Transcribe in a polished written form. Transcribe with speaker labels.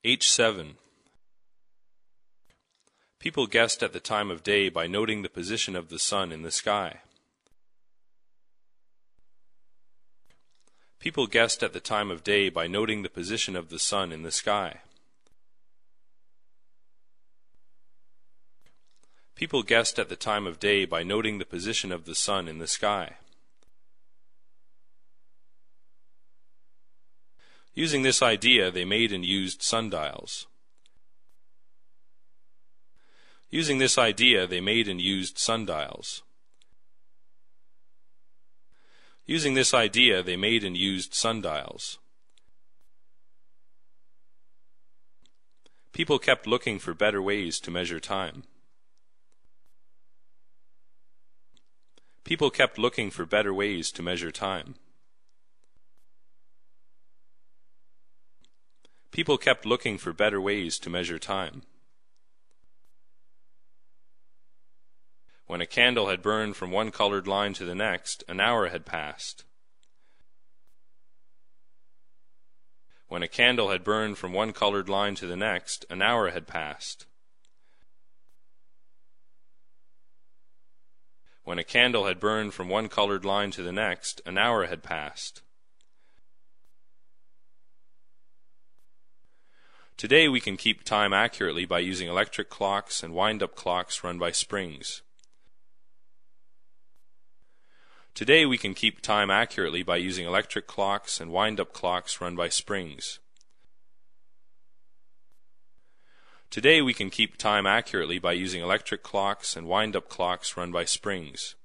Speaker 1: H7. People guessed at the time of day by noting the position of the sun in the sky. People guessed at the time of day by noting the position of the sun in the sky. People guessed at the time of day by noting the position of the sun in the sky. Using this idea, they made and used sundials. Using this idea, they made and used sundials. Using this idea, they made and used sundials. People kept looking for better ways to measure time. People kept looking for better ways to measure time. People kept looking for better ways to measure time. When a candle had burned from one colored line to the next, an hour had passed. When a candle had burned from one colored line to the next, an hour had passed. When a candle had burned from one colored line to the next, an hour had passed. Today we can keep time accurately by using electric clocks and wind-up clocks run by springs. Today we can keep time accurately by using electric clocks and wind-up clocks run by springs. Today we can keep time accurately by using electric clocks and wind-up clocks run by springs.